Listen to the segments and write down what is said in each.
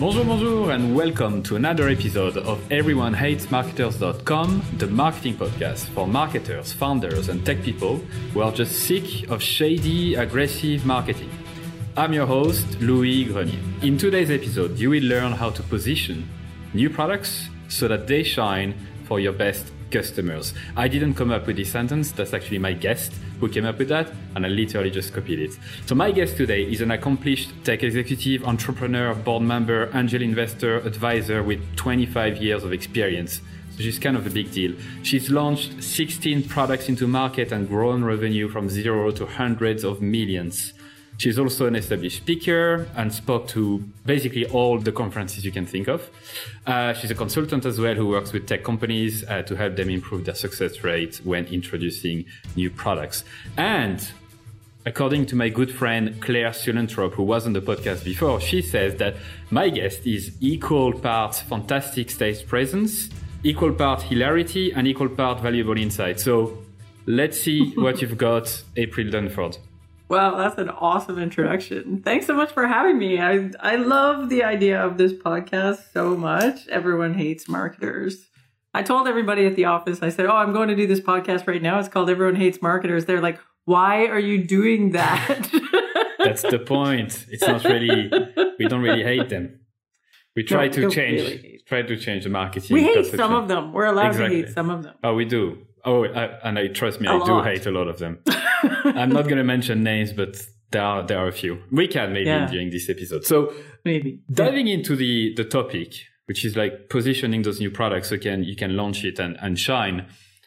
Bonjour, bonjour, and welcome to another episode of EveryoneHatesMarketers.com, the marketing podcast for marketers, founders, and tech people who are just sick of shady, aggressive marketing. I'm your host, Louis Grenier. In today's episode, you will learn how to position new products so that they shine for your best customers. I didn't come up with this sentence. That's actually my guest who came up with that, and I literally just copied it. So my guest today is an accomplished tech executive, entrepreneur, board member, angel investor, advisor with 25 years of experience. So she's kind of a big deal. She's launched 16 products into market and grown revenue from zero to hundreds of millions. She's also an established speaker and spoke to basically all the conferences you can think of. She's a consultant as well who works with tech companies to help them improve their success rate when introducing new products. And according to my good friend Claire Sullentrop, who was on the podcast before, she says that my guest is equal parts fantastic stage presence, equal part hilarity, and equal part valuable insight. So let's see what you've got, April Dunford. Wow, that's an awesome introduction. Thanks so much for having me. I love the idea of this podcast so much. Everyone hates marketers. I told everybody at the office, I said, I'm going to do this podcast right now. It's called Everyone Hates Marketers. They're like, why are you doing that? That's the point. It's not really, we don't really hate them. We try to change the marketing. We hate some of them. We're allowed to hate some of them. Oh, we do. Trust me, I do hate a lot of them. I'm not going to mention names, but there are a few. We can maybe during this episode. So maybe diving into the topic, which is like positioning those new products so you can launch it and shine.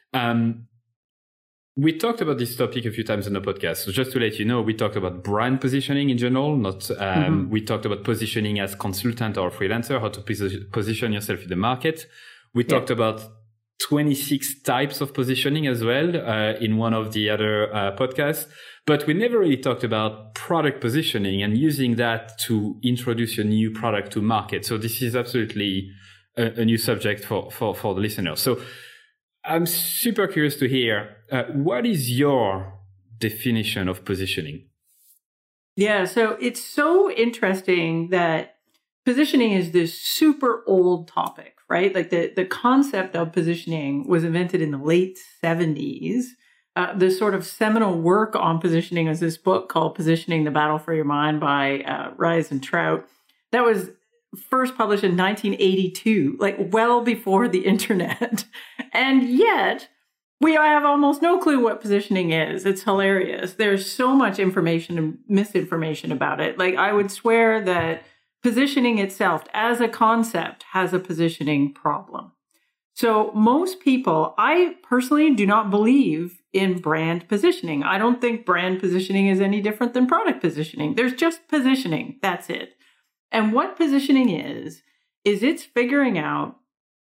We talked about this topic a few times on the podcast. So just to let you know, we talked about brand positioning in general, not we talked about positioning as consultant or freelancer, how to position yourself in the market. We talked about 26 types of positioning as well in one of the other podcasts. But we never really talked about product positioning and using that to introduce a new product to market. So this is absolutely a new subject for the listeners. So I'm super curious to hear, what is your definition of positioning? Yeah, so it's so interesting that positioning is this super old topic, right? Like the concept of positioning was invented in the late 70s. The sort of seminal work on positioning is this book called Positioning: The Battle for Your Mind by Ries and Trout. That was first published in 1982, like well before the internet. And yet we have almost no clue what positioning is. It's hilarious. There's so much information and misinformation about it. Like I would swear that positioning itself as a concept has a positioning problem. So most people, I personally do not believe in brand positioning. I don't think brand positioning is any different than product positioning. There's just positioning. That's it. And what positioning is it's figuring out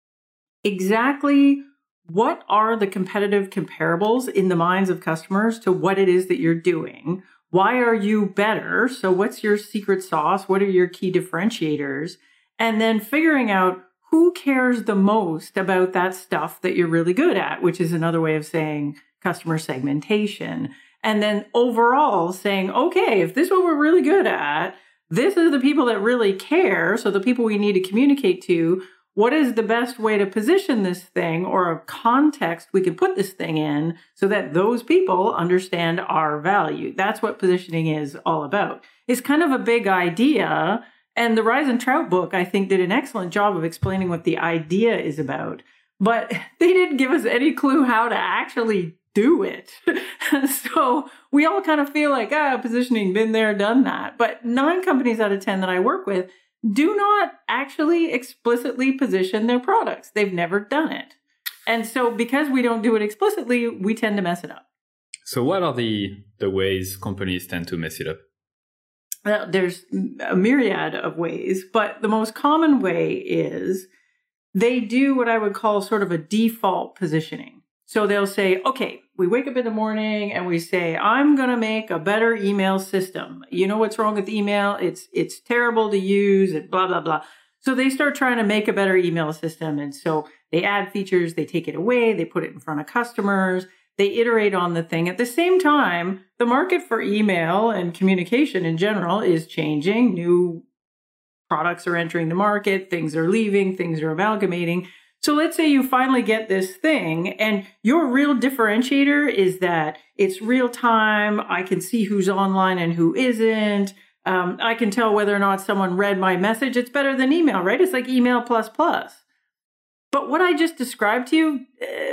exactly what are the competitive comparables in the minds of customers to what it is that you're doing. Why are you better? So what's your secret sauce? What are your key differentiators? And then figuring out who cares the most about that stuff that you're really good at, which is another way of saying customer segmentation. And then overall saying, okay, if this is what we're really good at, this is the people that really care. So the people we need to communicate to, what is the best way to position this thing or a context we can put this thing in so that those people understand our value? That's what positioning is all about. It's kind of a big idea. And the Ries and Trout book, I think, did an excellent job of explaining what the idea is about. But they didn't give us any clue how to actually do it. So we all kind of feel like, positioning, been there, done that. But 9 companies out of 10 that I work with do not actually explicitly position their products. They've never done it. And so because we don't do it explicitly, we tend to mess it up. So what are the ways companies tend to mess it up? Well, there's a myriad of ways, but the most common way is they do what I would call sort of a default positioning. So they'll say, okay, we wake up in the morning and we say, I'm going to make a better email system. You know what's wrong with email? It's terrible to use and blah, blah, blah. So they start trying to make a better email system. And so they add features, they take it away, they put it in front of customers, they iterate on the thing. At the same time, the market for email and communication in general is changing. New products are entering the market, things are leaving, things are amalgamating. So let's say you finally get this thing and your real differentiator is that it's real time. I can see who's online and who isn't. I can tell whether or not someone read my message. It's better than email, right? It's like email plus plus. But what I just described to you,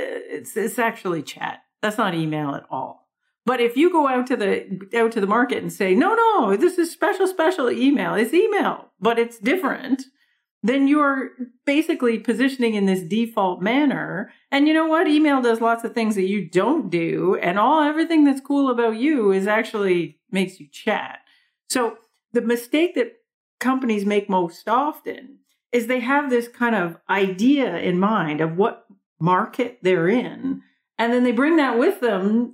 it's actually chat. That's not email at all. But if you go out to the market and say, no, this is special email. It's email, but it's different. Then you're basically positioning in this default manner. And you know what? Email does lots of things that you don't do. And everything that's cool about you is actually makes you chat. So the mistake that companies make most often is they have this kind of idea in mind of what market they're in. And then they bring that with them,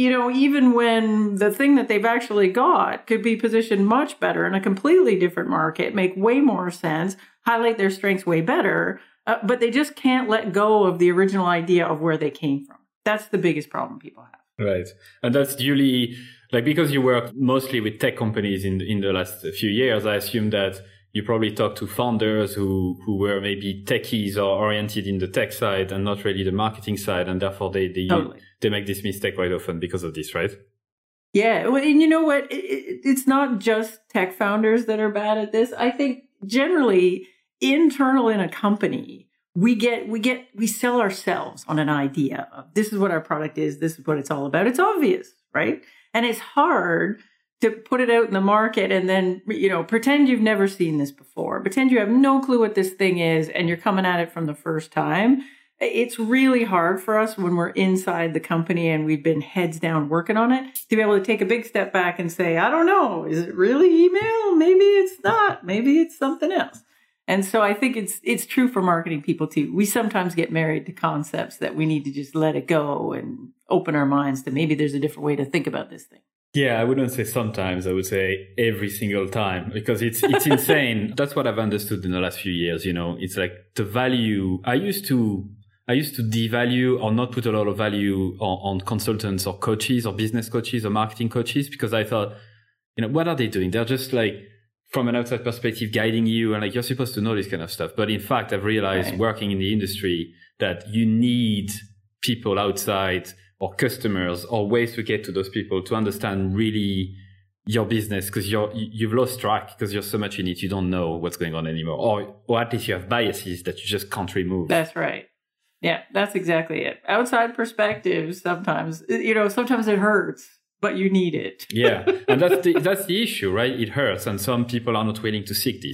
even when the thing that they've actually got could be positioned much better in a completely different market, make way more sense, highlight their strengths way better, but they just can't let go of the original idea of where they came from. That's the biggest problem people have. Right. And that's usually, because you work mostly with tech companies in the last few years, I assume that you probably talk to founders who were maybe techies or oriented in the tech side and not really the marketing side. And therefore they make this mistake quite often because of this, right? Yeah. Well, and you know what? It's not just tech founders that are bad at this. I think generally internal in a company, we sell ourselves on an idea of this is what our product is. This is what it's all about. It's obvious, right? And it's hard to put it out in the market and then, pretend you've never seen this before. Pretend you have no clue what this thing is and you're coming at it from the first time. It's really hard for us when we're inside the company and we've been heads down working on it to be able to take a big step back and say, I don't know, is it really email? Maybe it's not. Maybe it's something else. And so I think it's true for marketing people too. We sometimes get married to concepts that we need to just let it go and open our minds to maybe there's a different way to think about this thing. Yeah, I wouldn't say sometimes. I would say every single time because it's insane. That's what I've understood in the last few years. It's like the value. I used to devalue or not put a lot of value on consultants or coaches or business coaches or marketing coaches because I thought, what are they doing? They're just from an outside perspective guiding you and you're supposed to know this kind of stuff. But in fact, I've realized working in the industry that you need people outside or customers or ways to get to those people to understand really your business because you've lost track because you're so much in it you don't know what's going on anymore or at least you have biases that you just can't remove. That's right. Yeah, that's exactly it. Outside perspectives sometimes it hurts, but you need it. Yeah, and that's the issue, right? It hurts, and some people are not willing to seek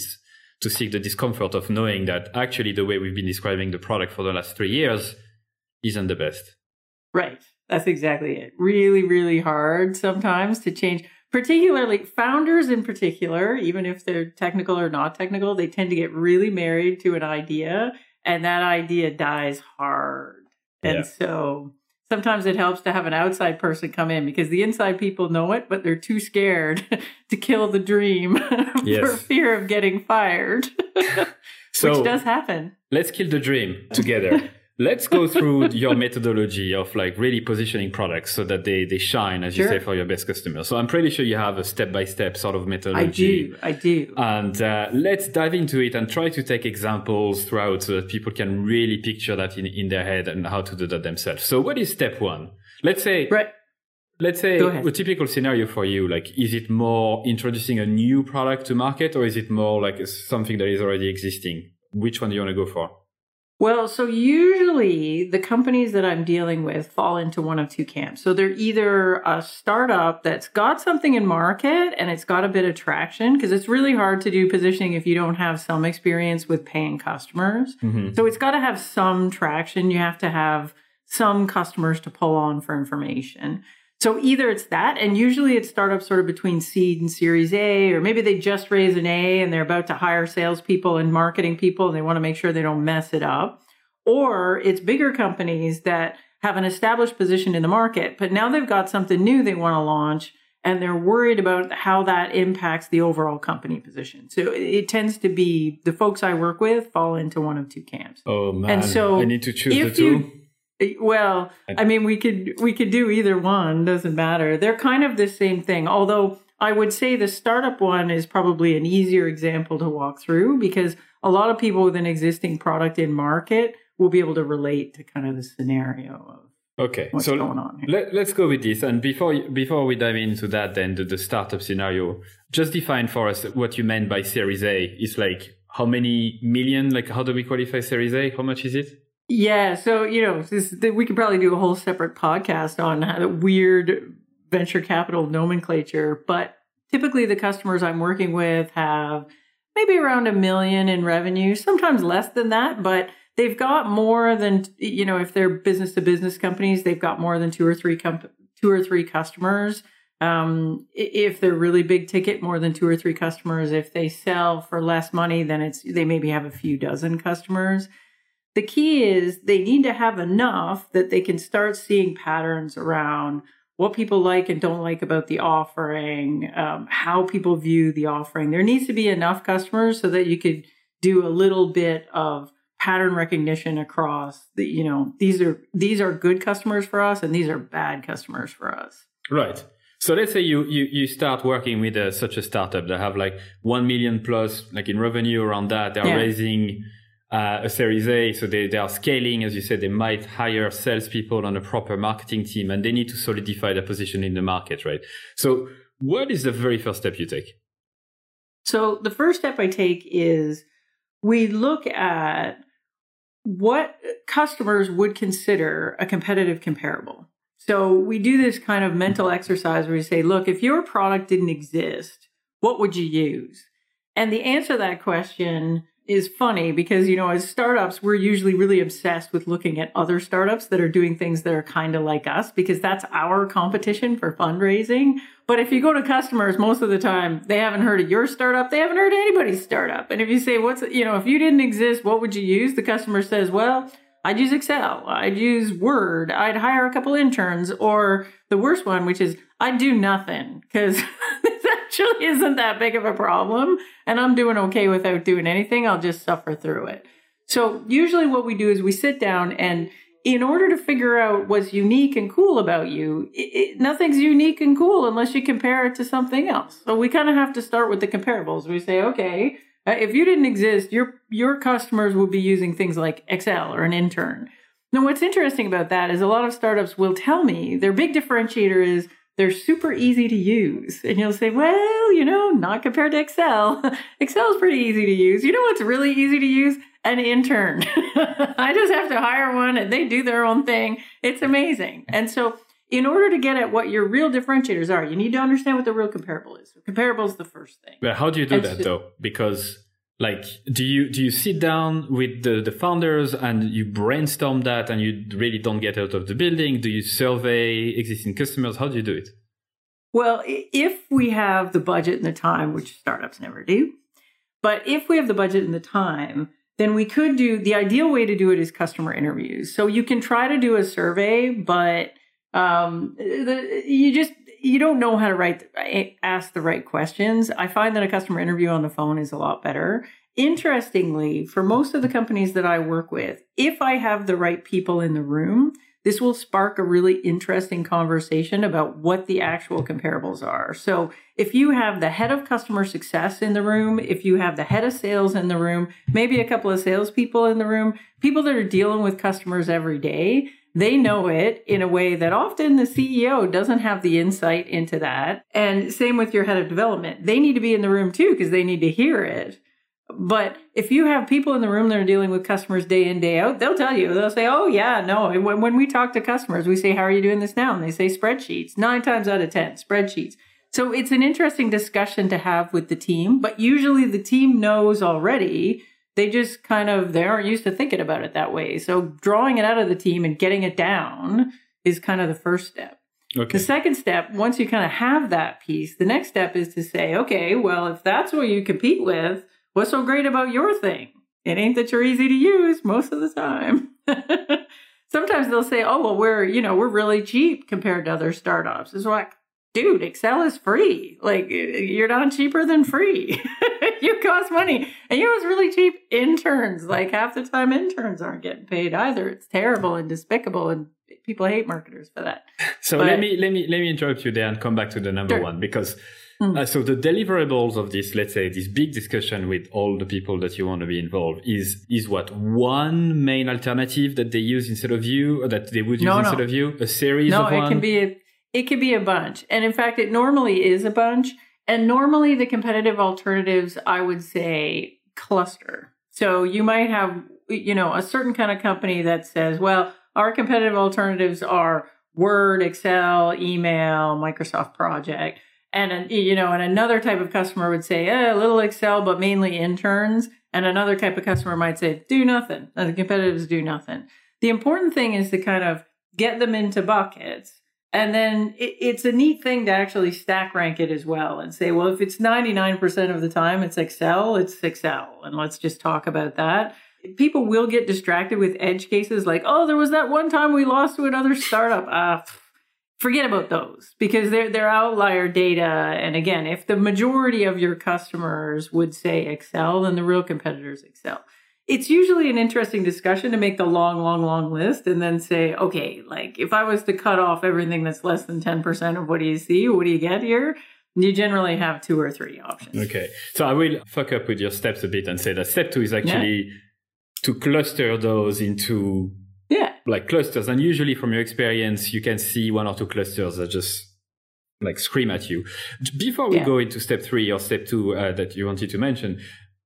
the discomfort of knowing that actually the way we've been describing the product for the last 3 years isn't the best. Right. That's exactly it. Really, really hard sometimes to change, particularly founders in particular, even if they're technical or not technical, they tend to get really married to an idea and that idea dies hard. And so sometimes it helps to have an outside person come in because the inside people know it, but they're too scared to kill the dream for fear of getting fired, so, which does happen. Let's kill the dream together. Let's go through your methodology of really positioning products so that they shine, as you say, for your best customers. So I'm pretty sure you have a step-by-step sort of methodology. I do. And let's dive into it and try to take examples throughout so that people can really picture that in their head and how to do that themselves. So what is step one? Let's say a typical scenario for you, is it more introducing a new product to market or is it more something that is already existing? Which one do you want to go for? Well, so usually the companies that I'm dealing with fall into one of two camps. So they're either a startup that's got something in market and it's got a bit of traction because it's really hard to do positioning if you don't have some experience with paying customers. Mm-hmm. So it's got to have some traction. You have to have some customers to pull on for information. So either it's that, and usually it's startups sort of between seed and Series A, or maybe they just raise an A and they're about to hire salespeople and marketing people and they want to make sure they don't mess it up. Or it's bigger companies that have an established position in the market, but now they've got something new they want to launch and they're worried about how that impacts the overall company position. So it tends to be the folks I work with fall into one of two camps. Oh man, and so I need to choose the two. Well, I mean, we could do either one. Doesn't matter. They're kind of the same thing. Although I would say the startup one is probably an easier example to walk through because a lot of people with an existing product in market will be able to relate to kind of the scenario of what's going on here. Let's go with this. And before we dive into that, then the startup scenario, just define for us what you meant by Series A. It's like how many million? Like how do we qualify Series A? How much is it? Yeah, so we could probably do a whole separate podcast on how the weird venture capital nomenclature. But typically, the customers I'm working with have maybe around $1 million in revenue, sometimes less than that, but they've got more than, if they're business to business companies, they've got more than two or three customers. If they're really big ticket, more than 2 or 3 customers. If they sell for less money, then they maybe have a few dozen customers. The key is they need to have enough that they can start seeing patterns around what people like and don't like about the offering, how people view the offering. There needs to be enough customers so that you could do a little bit of pattern recognition across these are good customers for us and these are bad customers for us. Right. So let's say you start working with such a startup that have like 1 million plus like in revenue around that. They're raising a Series A, so they are scaling. As you said, they might hire salespeople on a proper marketing team, and they need to solidify their position in the market, right? So what is the very first step you take? So the first step I take is we look at what customers would consider a competitive comparable. So we do this kind of mental exercise where we say, look, if your product didn't exist, what would you use? And the answer to that question is funny because, as startups, we're usually really obsessed with looking at other startups that are doing things that are kind of like us because that's our competition for fundraising. But if you go to customers, most of the time, they haven't heard of your startup. They haven't heard of anybody's startup. And if you say, if you didn't exist, what would you use? The customer says, well, I'd use Excel. I'd use Word. I'd hire a couple interns. Or the worst one, which is I'd do nothing because this actually isn't that big of a problem. And I'm doing okay without doing anything. I'll just suffer through it. So usually what we do is we sit down and in order to figure out what's unique and cool about you, nothing's unique and cool unless you compare it to something else. So we kind of have to start with the comparables. We say, okay, if you didn't exist, your customers would be using things like Excel or an intern. Now, what's interesting about that is a lot of startups will tell me their big differentiator is they're super easy to use. And you'll say, well, not compared to Excel. Excel is pretty easy to use. You know what's really easy to use? An intern. I just have to hire one and they do their own thing. It's amazing. And so in order to get at what your real differentiators are, you need to understand what the real comparable is. So comparable is the first thing. But how do you do that though? Because do you sit down with the founders and you brainstorm that and you really don't get out of the building? Do you survey existing customers? How do you do it? Well, if we have the budget and the time, which startups never do, but if we have the budget and the time, then we could do, the ideal way to do it is customer interviews. So you can try to do a survey, but you don't know how to ask the right questions. I find that a customer interview on the phone is a lot better. Interestingly, for most of the companies that I work with, if I have the right people in the room, this will spark a really interesting conversation about what the actual comparables are. So if you have the head of customer success in the room, if you have the head of sales in the room, maybe a couple of salespeople in the room, people that are dealing with customers every day, they know it in a way that often the CEO doesn't have the insight into that. And same with your head of development. They need to be in the room too because they need to hear it. But if you have people in the room that are dealing with customers day in, day out, they'll tell you. They'll say, oh, yeah, no. When we talk to customers, we say, how are you doing this now? And they say spreadsheets. 9 times out of 10, spreadsheets. So it's an interesting discussion to have with the team. But usually the team knows already. They just they aren't used to thinking about it that way. So drawing it out of the team and getting it down is kind of the first step. Okay. The second step, once you kind of have that piece, the next step is to say, okay, well, if that's what you compete with, what's so great about your thing? It ain't that you're easy to use most of the time. Sometimes they'll say, oh, well, we're really cheap compared to other startups. It's like, dude, Excel is free. Like, you're not cheaper than free. You cost money. And you know what's really cheap? Interns. Like, half the time interns aren't getting paid either. It's terrible and despicable, and people hate marketers for that. So let me interrupt you there and come back to the number one, because so the deliverables of this, let's say, this big discussion with all the people that you want to be involved is what, one main alternative that they use instead of you, or that they would use instead of you? A series of one? No, it can be a bunch. And in fact, it normally is a bunch. And normally the competitive alternatives, I would say, cluster. So you might have, a certain kind of company that says, well, our competitive alternatives are Word, Excel, email, Microsoft Project. And, and another type of customer would say, a little Excel, but mainly interns. And another type of customer might say, do nothing. And the competitors do nothing. The important thing is to kind of get them into buckets. And then it's a neat thing to actually stack rank it as well and say, well, if it's 99% of the time it's Excel, it's Excel. And let's just talk about that. People will get distracted with edge cases like, oh, there was that one time we lost to another startup. Forget about those, because they're outlier data. And again, if the majority of your customers would say Excel, then the real competitors Excel. It's usually an interesting discussion to make the long list and then say, okay, like if I was to cut off everything that's less than 10% of what do you see, what do you get here? You generally have 2 or 3 options. Okay. So I will fuck up with your steps a bit and say that step 2 is actually to cluster those into like clusters. And usually from your experience, you can see 1 or 2 clusters that just like scream at you. Before we go into step 3 or step 2 that you wanted to mention,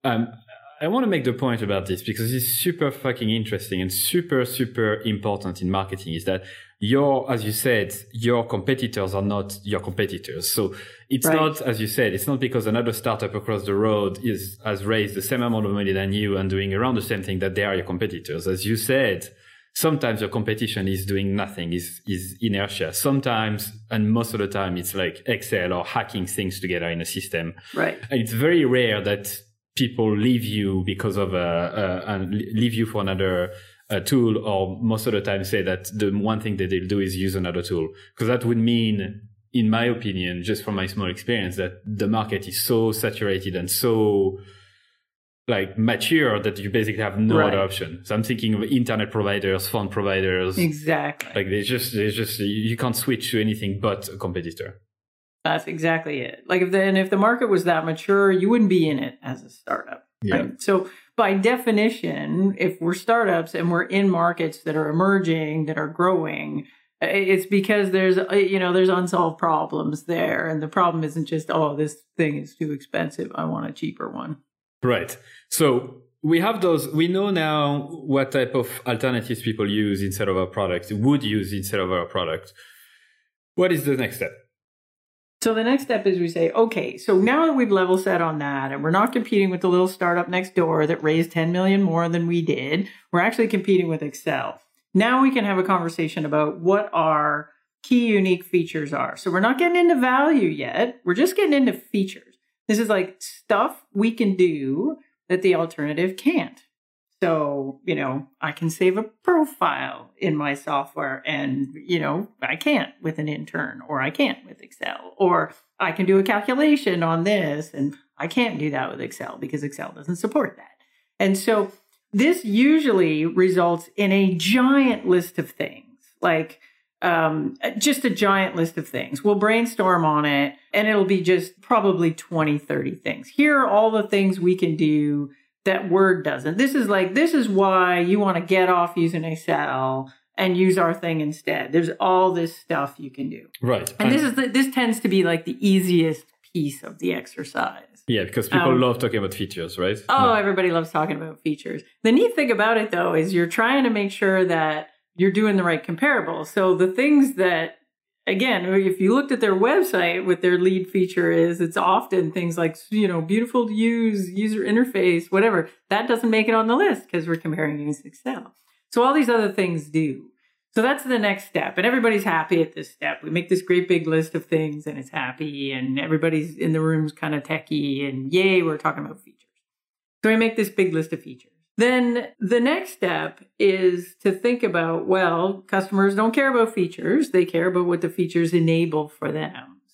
I want to make the point about this because it's super fucking interesting and super, super important in marketing, is that as you said, your competitors are not your competitors. So it's not, as you said, it's not because another startup across the road has raised the same amount of money than you and doing around the same thing that they are your competitors. As you said, sometimes your competition is doing nothing, is inertia. Sometimes, and most of the time, it's like Excel or hacking things together in a system. Right. And it's very rare that people leave you because of leave you for another tool, or most of the time say that the one thing that they'll do is use another tool. Because that would mean, in my opinion, just from my small experience, that the market is so saturated and so like mature that you basically have no other option. So I'm thinking of internet providers, phone providers. Exactly. Like they just you can't switch to anything but a competitor. That's exactly it. Like if the market was that mature, you wouldn't be in it as a startup. Yeah. Right? So by definition, if we're startups and we're in markets that are emerging, that are growing, it's because there's unsolved problems there. And the problem isn't just, oh, this thing is too expensive, I want a cheaper one. Right. So we have those. We know now what type of alternatives people use instead of our product, would use instead of our product. What is the next step? So the next step is we say, okay, so now that we've level set on that and we're not competing with the little startup next door that raised 10 million more than we did, we're actually competing with Excel. Now we can have a conversation about what our key unique features are. So we're not getting into value yet. We're just getting into features. This is like stuff we can do that the alternative can't. So, I can save a profile in my software and, I can't with an intern, or I can't with Excel, or I can do a calculation on this and I can't do that with Excel because Excel doesn't support that. And so this usually results in a giant list of things, like just a giant list of things. We'll brainstorm on it and it'll be just probably 20, 30 things. Here are all the things we can do that Word doesn't. This is why you want to get off using Excel and use our thing instead. There's all this stuff you can do. Right. And this tends to be like the easiest piece of the exercise. Yeah, because people love talking about features, right? Oh, everybody loves talking about features. The neat thing about it, though, is you're trying to make sure that you're doing the right comparables. So the things that, again, if you looked at their website, what their lead feature is, it's often things like, beautiful to use, user interface, whatever. That doesn't make it on the list because we're comparing against Excel. So all these other things do. So that's the next step. And everybody's happy at this step. We make this great big list of things and it's happy and everybody's in the room's kind of techie and yay, we're talking about features. So we make this big list of features. Then the next step is to think about, well, customers don't care about features. They care about what the features enable for them.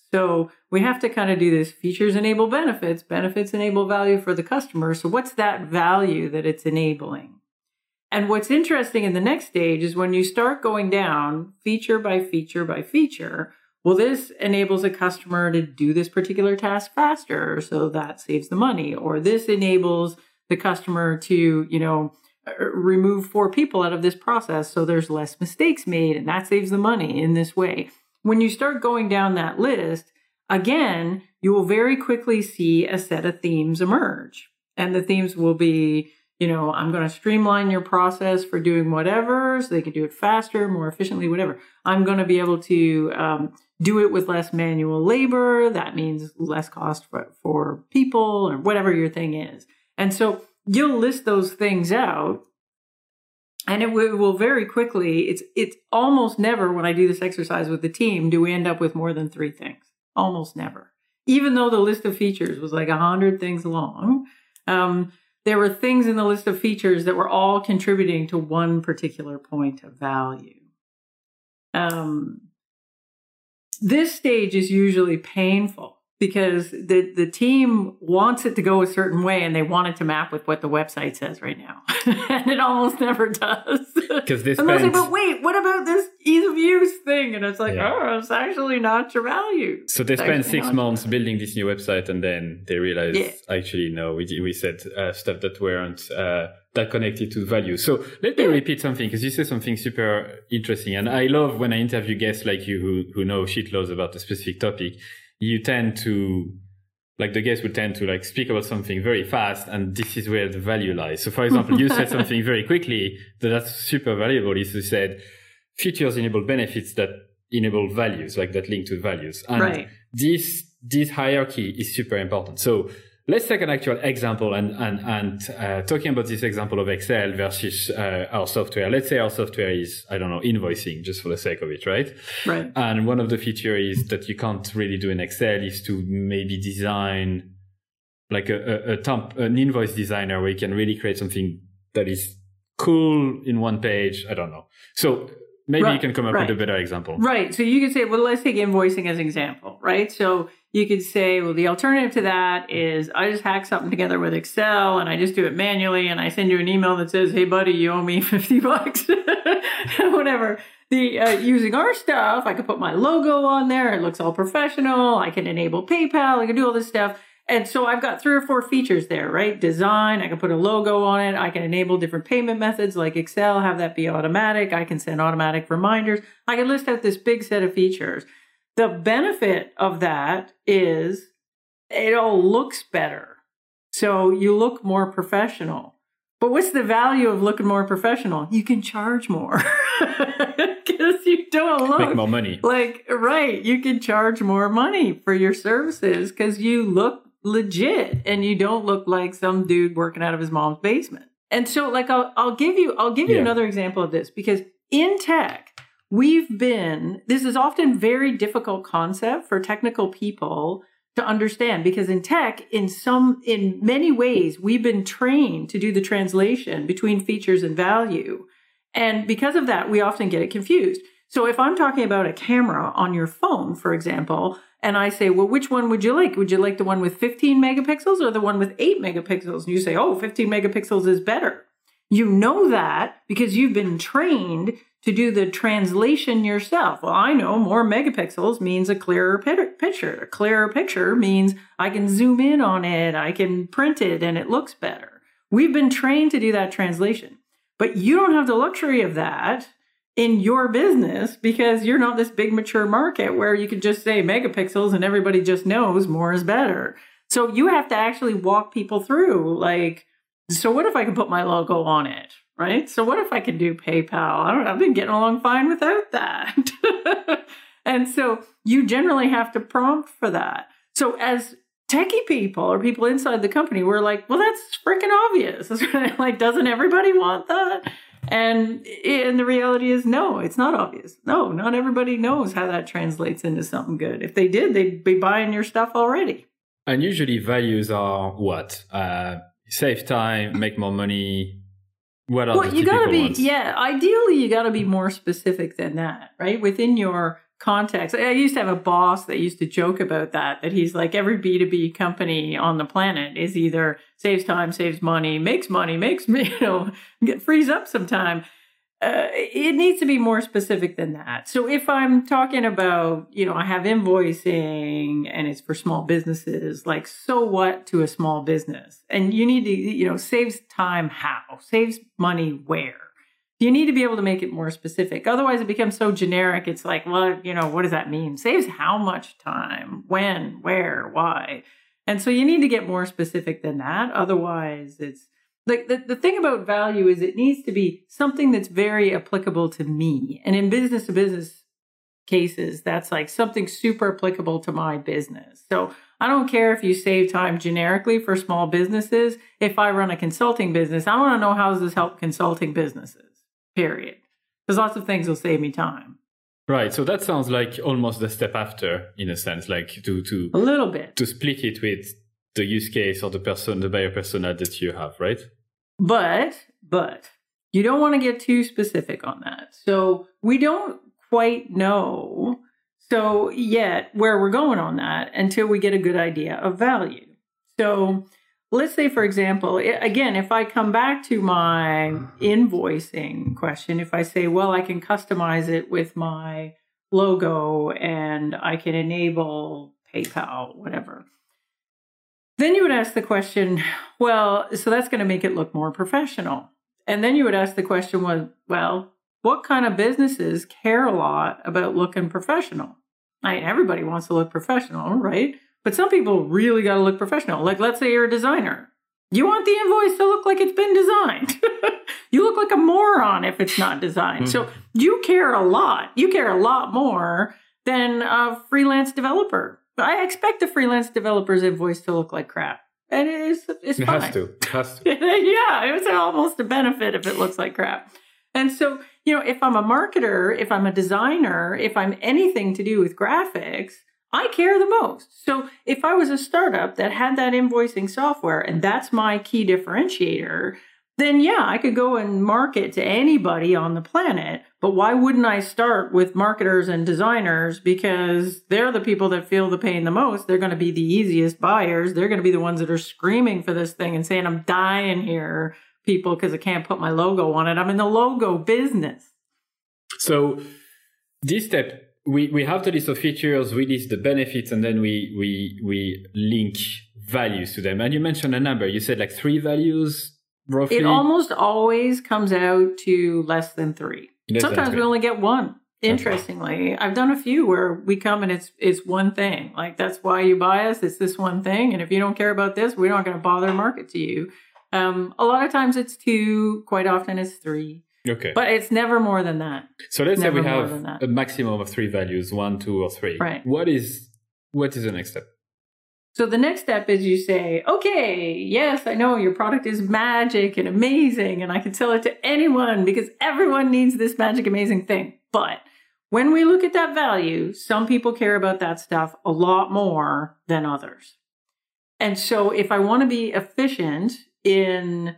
So we have to kind of do this: features enable benefits, benefits enable value for the customer. So what's that value that it's enabling? And what's interesting in the next stage is when you start going down feature by feature by feature, well, this enables a customer to do this particular task faster, so that saves the money. Or this enables the customer to, remove 4 people out of this process, so there's less mistakes made, and that saves the money in this way. When you start going down that list, again, you will very quickly see a set of themes emerge. And the themes will be, I'm going to streamline your process for doing whatever, so they can do it faster, more efficiently, whatever. I'm going to be able to do it with less manual labor. That means less cost for people, or whatever your thing is. And so you'll list those things out, and it will very quickly, it's almost never, when I do this exercise with the team, do we end up with more than 3 things. Almost never. Even though the list of features was like 100 things long, there were things in the list of features that were all contributing to one particular point of value. This stage is usually painful because the team wants it to go a certain way, and they want it to map with what the website says right now. And it almost never does. Because they spend... but wait, what about this ease of use thing? And it's like, it's actually not your value. So they spend 6 months building this new website, and then they realize, actually, no, we said stuff that weren't that connected to value. So let me repeat something, because you said something super interesting. And I love when I interview guests like you who know shitloads about a specific topic. You tend to, the guest would tend to speak about something very fast, and this is where the value lies. So for example, you said something very quickly that's super valuable. You said features enable benefits that enable values, that link to values. And this hierarchy is super important. So let's take an actual example and talking about this example of Excel versus our software. Let's say our software is, invoicing, just for the sake of it, right? Right. And one of the features that you can't really do in Excel is to maybe design an invoice designer where you can really create something that is cool in one page. I don't know. So maybe you can come up with a better example. Right. So you could say, well, let's take invoicing as an example, right? So you could say, well, the alternative to that is I just hack something together with Excel, and I just do it manually, and I send you an email that says, hey, buddy, you owe me $50. Whatever. Using our stuff, I could put my logo on there. It looks all professional. I can enable PayPal. I can do all this stuff. And so I've got 3 or 4 features there, right? Design, I can put a logo on it. I can enable different payment methods like Excel, have that be automatic. I can send automatic reminders. I can list out this big set of features. The benefit of that is it all looks better. So you look more professional. But what's the value of looking more professional? You can charge more because you don't look. Make more money. You can charge more money for your services because you look legit and you don't look like some dude working out of his mom's basement. And so I'll give you another example of this, because in tech, this is often very difficult concept for technical people to understand, because in tech, in many ways, we've been trained to do the translation between features and value. And because of that, we often get it confused. So if I'm talking about a camera on your phone, for example, and I say, well, which one would you like? Would you like the one with 15 megapixels or the one with 8 megapixels? And you say, 15 megapixels is better. You know that because you've been trained to do the translation yourself. Well, I know more megapixels means a clearer picture. A clearer picture means I can zoom in on it, I can print it, and it looks better. We've been trained to do that translation. But you don't have the luxury of that in your business because you're not this big mature market where you can just say megapixels and everybody just knows more is better. So you have to actually walk people through, so what if I can put my logo on it? Right? So what if I can do PayPal? I've been getting along fine without that. And so you generally have to prompt for that. So as techie people or people inside the company, we're like, well, that's freaking obvious. Doesn't everybody want that? And the reality is, no, it's not obvious. No, not everybody knows how that translates into something good. If they did, they'd be buying your stuff already. And usually values are what? Save time, make more money. What are the you gotta be, ones? ideally you gotta be more specific than that, right? Within your context. I used to have a boss that used to joke about that he's like, every B2B company on the planet is either saves time, saves money, makes me, frees up some time. It needs to be more specific than that. So if I'm talking about, I have invoicing and it's for small businesses, like, so what to a small business? And you need to, saves time how? Saves money where? You need to be able to make it more specific. Otherwise, it becomes so generic. It's like, well, what does that mean? Saves how much time? When? Where? Why? And so you need to get more specific than that. Otherwise, it's like the thing about value is it needs to be something that's very applicable to me. And in business to business cases, that's like something super applicable to my business. So I don't care if you save time generically for small businesses. If I run a consulting business, I want to know how does this help consulting businesses, period. Because lots of things will save me time. Right. So that sounds like almost the step after, in a sense, like to a little bit to split it with the use case or the buyer persona that you have, right? But you don't want to get too specific on that. So we don't quite know yet where we're going on that until we get a good idea of value. So let's say, for example, again, if I come back to my invoicing question, if I say, well, I can customize it with my logo and I can enable PayPal, whatever. Then you would ask the question, well, so that's going to make it look more professional. And then you would ask the question, well, what kind of businesses care a lot about looking professional? I mean, everybody wants to look professional, right? But some people really got to look professional. Like, let's say you're a designer. You want the invoice to look like it's been designed. You look like a moron if it's not designed. Mm-hmm. So you care a lot. You care a lot more than a freelance developer. I expect a freelance developer's invoice to look like crap. And it's fine. It has to. Yeah, it's almost a benefit if it looks like crap. And so, if I'm a marketer, if I'm a designer, if I'm anything to do with graphics, I care the most. So if I was a startup that had that invoicing software and that's my key differentiator, then yeah, I could go and market to anybody on the planet. But why wouldn't I start with marketers and designers? Because they're the people that feel the pain the most. They're going to be the easiest buyers. They're going to be the ones that are screaming for this thing and saying, I'm dying here, people, because I can't put my logo on it. I'm in the logo business. So this step, we have the list of features, we list the benefits, and then we link values to them. And you mentioned a number. You said like 3 values, roughly? It almost always comes out to less than 3. Sometimes we only get 1. Interestingly, I've done a few where we come and it's one thing. Like, that's why you buy us. It's this one thing. And if you don't care about this, we're not going to bother to market to you. A lot of times it's 2. Quite often it's 3. Okay. But it's never more than that. So let's say we have a maximum of 3 values, 1, 2, or 3. Right. What is the next step? So the next step is you say, okay, yes, I know your product is magic and amazing, and I can sell it to anyone because everyone needs this magic, amazing thing. But when we look at that value, some people care about that stuff a lot more than others. And so if I want to be efficient in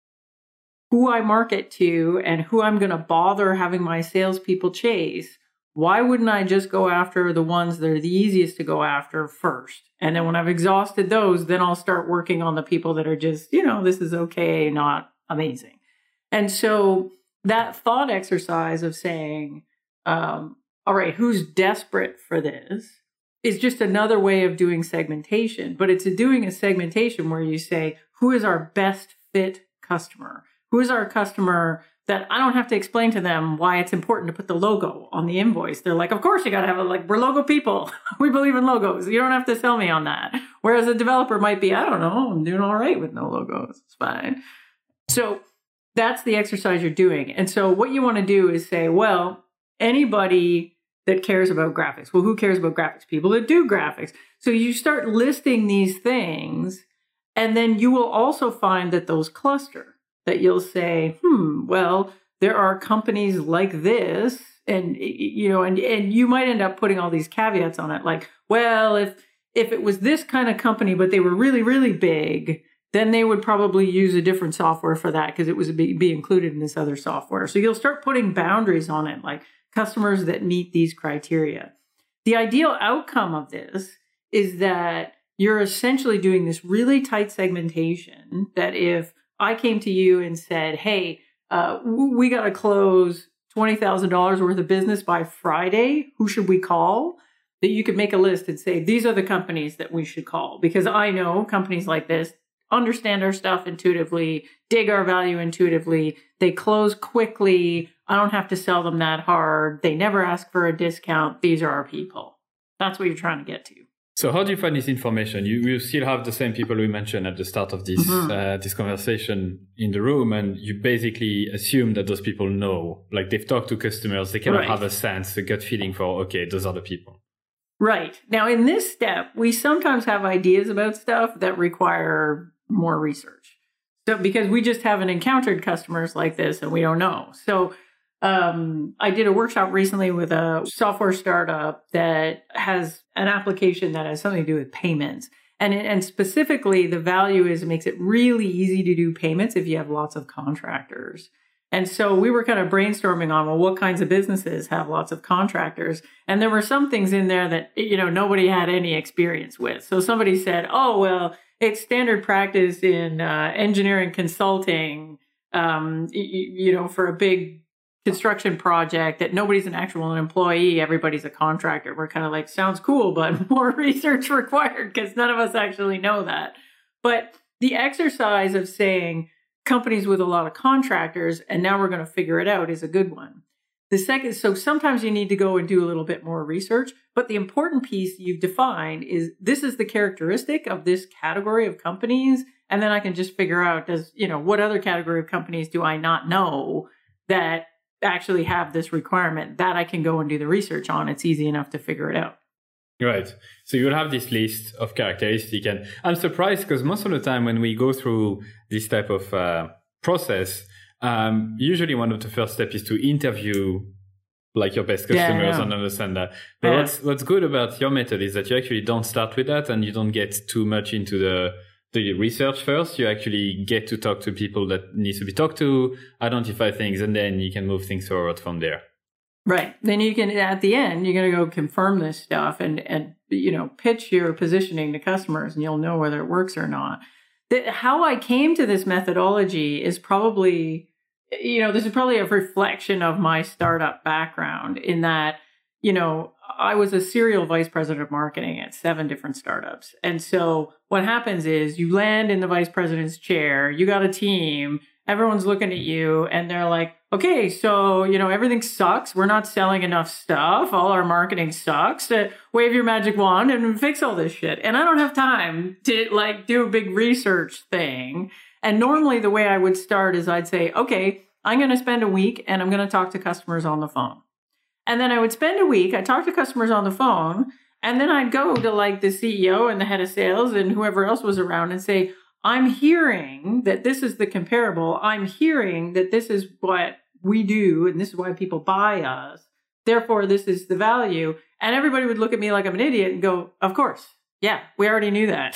who I market to and who I'm going to bother having my salespeople chase, why wouldn't I just go after the ones that are the easiest to go after first? And then when I've exhausted those, then I'll start working on the people that are just, this is okay, not amazing. And so that thought exercise of saying, all right, who's desperate for this is just another way of doing segmentation. But it's doing a segmentation where you say, who is our best fit customer? Who is our customer that I don't have to explain to them why it's important to put the logo on the invoice? They're like, of course you got to have we're logo people. We believe in logos. You don't have to sell me on that. Whereas a developer might be, I don't know, I'm doing all right with no logos. It's fine. So that's the exercise you're doing. And so what you want to do is say, well, anybody that cares about graphics. Well, who cares about graphics? People that do graphics. So you start listing these things, and then you will also find that those cluster. That you'll say, well, there are companies like this, and you might end up putting all these caveats on it, like, well, if it was this kind of company, but they were really, really big, then they would probably use a different software for that because it was be included in this other software. So you'll start putting boundaries on it, like customers that meet these criteria. The ideal outcome of this is that you're essentially doing this really tight segmentation that if I came to you and said, hey, we got to close $20,000 worth of business by Friday, who should we call? That you could make a list and say, these are the companies that we should call. Because I know companies like this understand our stuff intuitively, dig our value intuitively. They close quickly. I don't have to sell them that hard. They never ask for a discount. These are our people. That's what you're trying to get to. So how do you find this information? You still have the same people we mentioned at the start of this this conversation in the room, and you basically assume that those people know, like they've talked to customers, they kind of have a sense, a gut feeling for, okay, those are the people. Right. Now, in this step, we sometimes have ideas about stuff that require more research. So because we just haven't encountered customers like this and we don't know. So I did a workshop recently with a software startup that has an application that has something to do with payments. And specifically, the value is it makes it really easy to do payments if you have lots of contractors. And so we were kind of brainstorming on, well, what kinds of businesses have lots of contractors? And there were some things in there that, nobody had any experience with. So somebody said, oh, well, it's standard practice in engineering consulting, for a big construction project that nobody's an actual employee, everybody's a contractor. We're kind of like, sounds cool, but more research required because none of us actually know that. But the exercise of saying companies with a lot of contractors, and now we're going to figure it out, is a good one. The second, so sometimes you need to go and do a little bit more research, but the important piece you've defined is this is the characteristic of this category of companies. And then I can just figure out, what other category of companies do I not know that actually have this requirement that I can go and do the research on? It's easy enough to figure it out. Right. So you'll have this list of characteristics. And I'm surprised because most of the time when we go through this type of process, usually one of the first steps is to interview like your best customers and understand that. But what's good about your method is that you actually don't start with that and you don't get too much into the research first. You actually get to talk to people that needs to be talked to, identify things, and then you can move things forward from there. Right. Then you can, at the end, you're going to go confirm this stuff and pitch your positioning to customers, and you'll know whether it works or not. How I came to this methodology is probably, this is probably a reflection of my startup background in that, I was a serial vice president of marketing at 7 different startups. And so what happens is you land in the vice president's chair, you got a team, everyone's looking at you and they're like, okay, so, everything sucks. We're not selling enough stuff. All our marketing sucks. Wave your magic wand and fix all this shit. And I don't have time to do a big research thing. And normally the way I would start is I'd say, okay, I'm going to spend a week and I'm going to talk to customers on the phone. And then I would spend a week, I'd talk to customers on the phone, and then I'd go to the CEO and the head of sales and whoever else was around and say, I'm hearing that this is the comparable. I'm hearing that this is what we do and this is why people buy us. Therefore, this is the value. And everybody would look at me like I'm an idiot and go, of course. Yeah, we already knew that.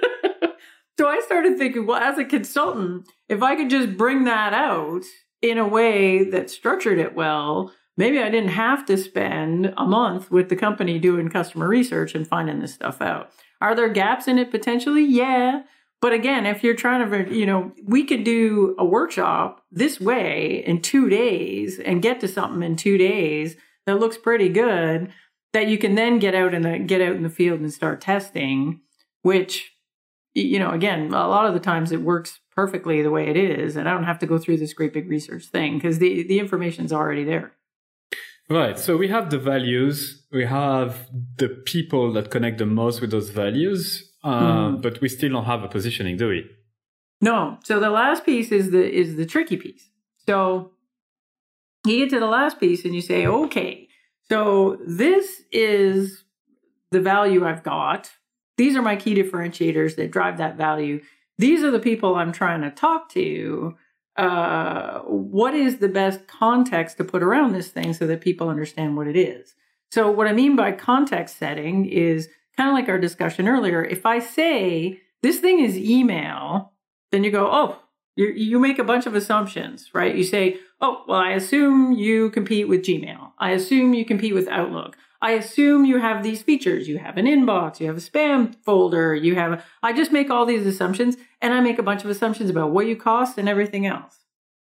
So I started thinking, well, as a consultant, if I could just bring that out in a way that structured it well, maybe I didn't have to spend a month with the company doing customer research and finding this stuff out. Are there gaps in it potentially? Yeah. But again, if you're trying to, we could do a workshop this way in 2 days and get to something in 2 days that looks pretty good that you can then get out in the field and start testing, which, again, a lot of the times it works perfectly the way it is. And I don't have to go through this great big research thing because the information's already there. Right. So we have the values, we have the people that connect the most with those values, but we still don't have a positioning, do we? No. So the last piece is the tricky piece. So you get to the last piece and you say, okay, so this is the value I've got. These are my key differentiators that drive that value. These are the people I'm trying to talk to. What is the best context to put around this thing so that people understand what it is? So what I mean by context setting is kind of like our discussion earlier. If I say this thing is email, then you go, oh, You make a bunch of assumptions, right? You say, oh, well, I assume you compete with Gmail. I assume you compete with Outlook. I assume you have these features. You have an inbox, you have a spam folder, I just make all these assumptions, and I make a bunch of assumptions about what you cost and everything else.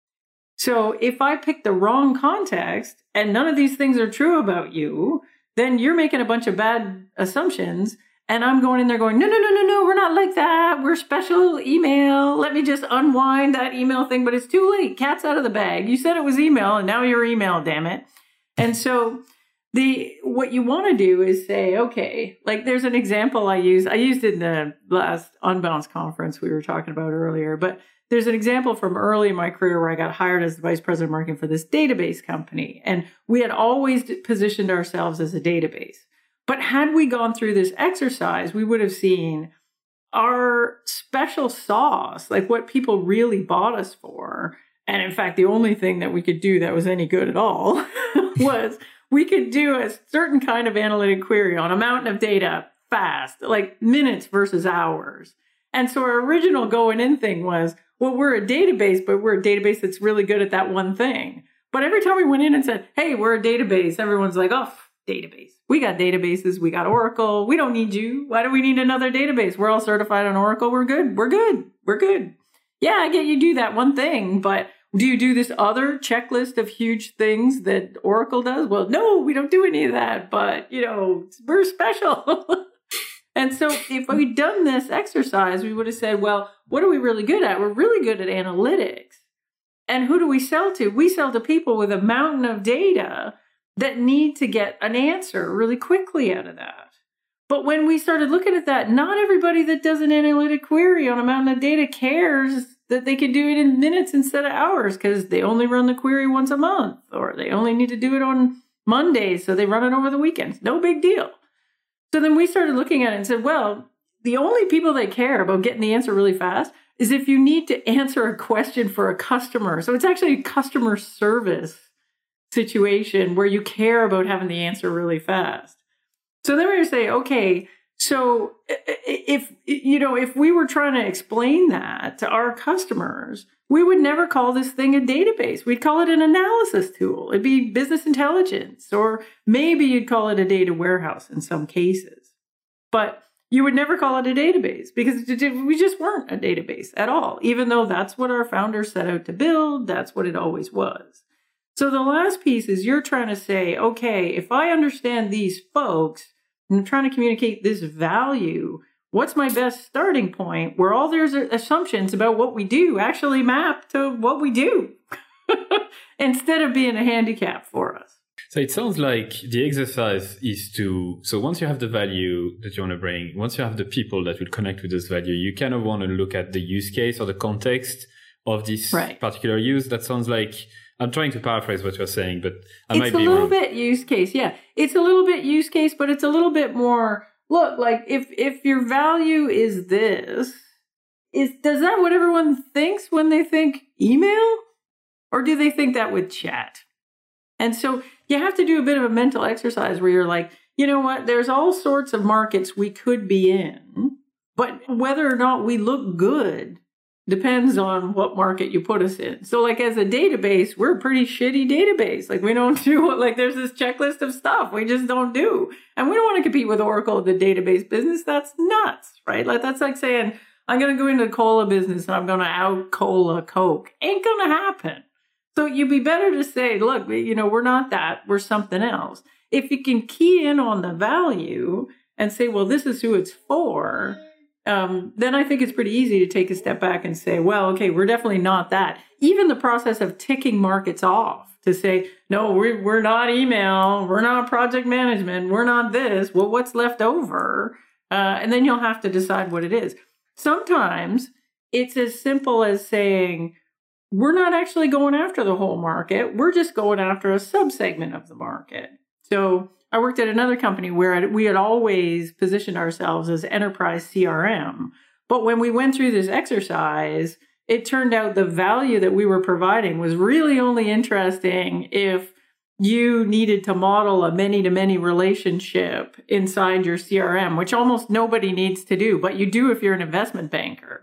So if I pick the wrong context and none of these things are true about you, then you're making a bunch of bad assumptions, and I'm going in there going, no, we're not like that. We're special email. Let me just unwind that email thing, but it's too late. Cat's out of the bag. You said it was email, and now you're email, damn it. And so what you want to do is say, okay, like there's an example I used it in the last Unbounce conference we were talking about earlier, but there's an example from early in my career where I got hired as the vice president of marketing for this database company. And we had always positioned ourselves as a database. But had we gone through this exercise, we would have seen our special sauce, like what people really bought us for. And in fact, the only thing that we could do that was any good at all was we could do a certain kind of analytic query on a mountain of data fast, like minutes versus hours. And so our original going in thing was, well, we're a database, but we're a database that's really good at that one thing. But every time we went in and said, hey, we're a database, everyone's like, oh, database. We got databases. We got Oracle. We don't need you. Why do we need another database? We're all certified on Oracle. We're good. We're good. We're good. Yeah, I get you do that one thing, but do you do this other checklist of huge things that Oracle does? Well, no, we don't do any of that, but, we're special. And so if we'd done this exercise, we would have said, well, what are we really good at? We're really good at analytics. And who do we sell to? We sell to people with a mountain of data that need to get an answer really quickly out of that. But when we started looking at that, not everybody that does an analytic query on a mountain of data cares that they can do it in minutes instead of hours because they only run the query once a month, or they only need to do it on Mondays, so they run it over the weekends. No big deal. So then we started looking at it and said, well, the only people that care about getting the answer really fast is if you need to answer a question for a customer. So it's actually a customer service situation where you care about having the answer really fast. So then we would say, okay, so if we were trying to explain that to our customers, we would never call this thing a database. We'd call it an analysis tool. It'd be business intelligence, or maybe you'd call it a data warehouse in some cases. But you would never call it a database because we just weren't a database at all, even though that's what our founders set out to build. That's what it always was. So the last piece is you're trying to say, okay, if I understand these folks and I'm trying to communicate this value, what's my best starting point where all there's assumptions about what we do actually map to what we do instead of being a handicap for us? So it sounds like the exercise is so once you have the value that you want to bring, once you have the people that will connect with this value, you kind of want to look at the use case or the context of this particular use. That sounds like, I'm trying to paraphrase what you're saying, but I might be wrong. It's a little bit use case. Yeah, it's a little bit use case, but it's a little bit more, look, like if your value is this, does that what everyone thinks when they think email? Or do they think that with chat? And so you have to do a bit of a mental exercise where you're like, you know what, there's all sorts of markets we could be in, but whether or not we look good depends on what market you put us in. So like as a database, we're a pretty shitty database. Like we don't do, like there's this checklist of stuff we just don't do. And we don't want to compete with Oracle, the database business. That's nuts, right? Like that's like saying, I'm going to go into the cola business and I'm going to out cola Coke. Ain't going to happen. So you'd be better to say, look, we're not that, we're something else. If you can key in on the value and say, well, this is who it's for, then I think it's pretty easy to take a step back and say, well, okay, we're definitely not that. Even the process of ticking markets off to say, no, we're not email, we're not project management, we're not this. Well, what's left over? And then you'll have to decide what it is. Sometimes it's as simple as saying, we're not actually going after the whole market. We're just going after a subsegment of the market. So I worked at another company where we had always positioned ourselves as enterprise CRM. But when we went through this exercise, it turned out the value that we were providing was really only interesting if you needed to model a many-to-many relationship inside your CRM, which almost nobody needs to do, but you do if you're an investment banker.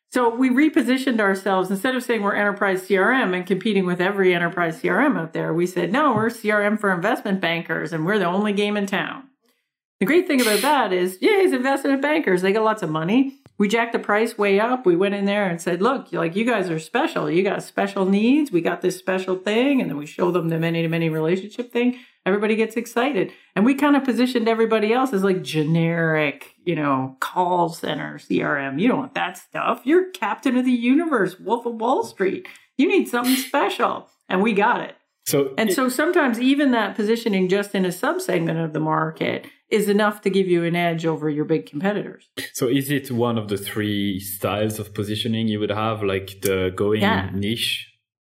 So we repositioned ourselves. Instead of saying we're enterprise CRM and competing with every enterprise CRM out there, we said, no, we're CRM for investment bankers and we're the only game in town. The great thing about that is, it's investment bankers. They got lots of money. We jacked the price way up. We went in there and said, look, you guys are special. You got special needs. We got this special thing. And then we show them the many-to-many relationship thing. Everybody gets excited. And we kind of positioned everybody else as like generic, call center CRM. You don't want that stuff. You're captain of the universe, Wolf of Wall Street. You need something special. And we got it. So sometimes even that positioning just in a subsegment of the market is enough to give you an edge over your big competitors. So is it one of the three styles of positioning you would have, like the going niche?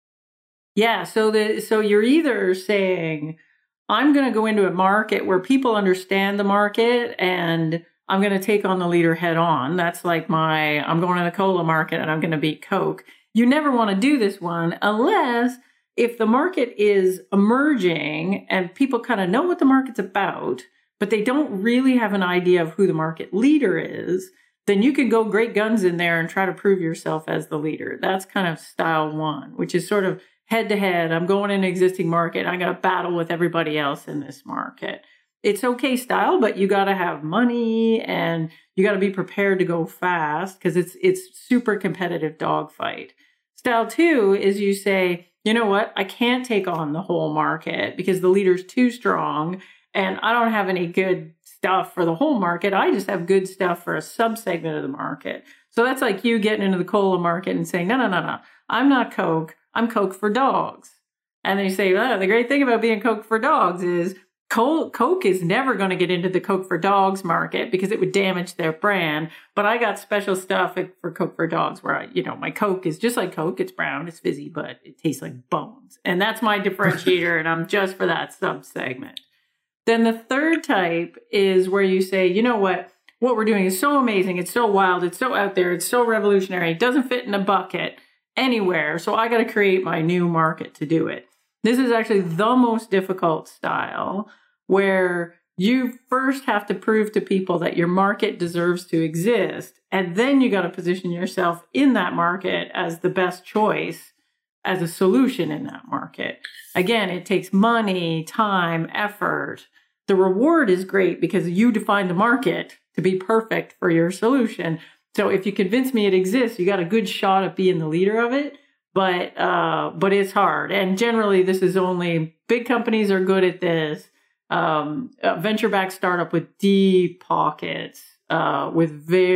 Yeah. So you're either saying, I'm going to go into a market where people understand the market and I'm going to take on the leader head on. That's like I'm going to the cola market and I'm going to beat Coke. You never want to do this one unless if the market is emerging and people kind of know what the market's about, but they don't really have an idea of who the market leader is, then you can go great guns in there and try to prove yourself as the leader. That's kind of style one, which is sort of head to head. I'm going in an existing market. I'm going to battle with everybody else in this market. It's okay style, but you got to have money and you got to be prepared to go fast because it's super competitive dogfight. Style two is you say, you know what? I can't take on the whole market because the leader's too strong and I don't have any good stuff for the whole market. I just have good stuff for a subsegment of the market. So that's like you getting into the cola market and saying, no. I'm not Coke. I'm Coke for dogs. And then you say, the great thing about being Coke for dogs is Coke is never going to get into the Coke for dogs market because it would damage their brand. But I got special stuff for Coke for dogs where my Coke is just like Coke. It's brown, it's fizzy, but it tastes like bones. And that's my differentiator. And I'm just for that subsegment. Then the third type is where you say, you know what we're doing is so amazing. It's so wild. It's so out there. It's so revolutionary. It doesn't fit in a bucket anywhere. So I got to create my new market to do it. This is actually the most difficult style where you first have to prove to people that your market deserves to exist. And then you got to position yourself in that market as the best choice as a solution in that market. Again, it takes money, time, effort. The reward is great because you define the market to be perfect for your solution. So if you convince me it exists, you got a good shot at being the leader of it. But it's hard. And generally, this is only big companies are good at this. Venture-backed startup with deep pockets, with